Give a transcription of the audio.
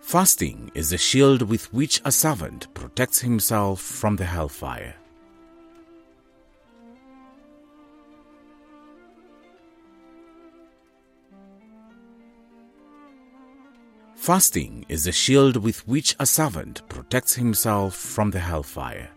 Fasting is the shield with which a servant protects himself from the hellfire. Fasting is the shield with which a servant protects himself from the hellfire.